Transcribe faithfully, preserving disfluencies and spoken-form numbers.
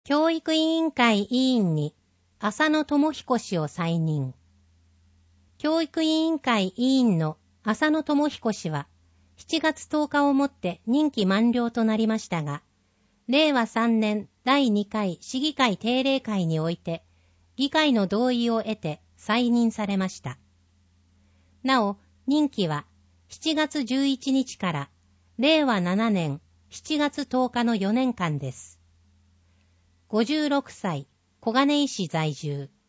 教育委員会委員に浅野智彦氏を再任。教育委員会委員の浅野智彦氏はしちがつとおかをもって任期満了となりましたが、れいわさんねんだいにかい市議会定例会において議会の同意を得て再任されました。なお、任期はしちがつじゅういちにちかられいわななねんしちがつとおかのよねんかんです。ごじゅうろくさい、小金井市在住。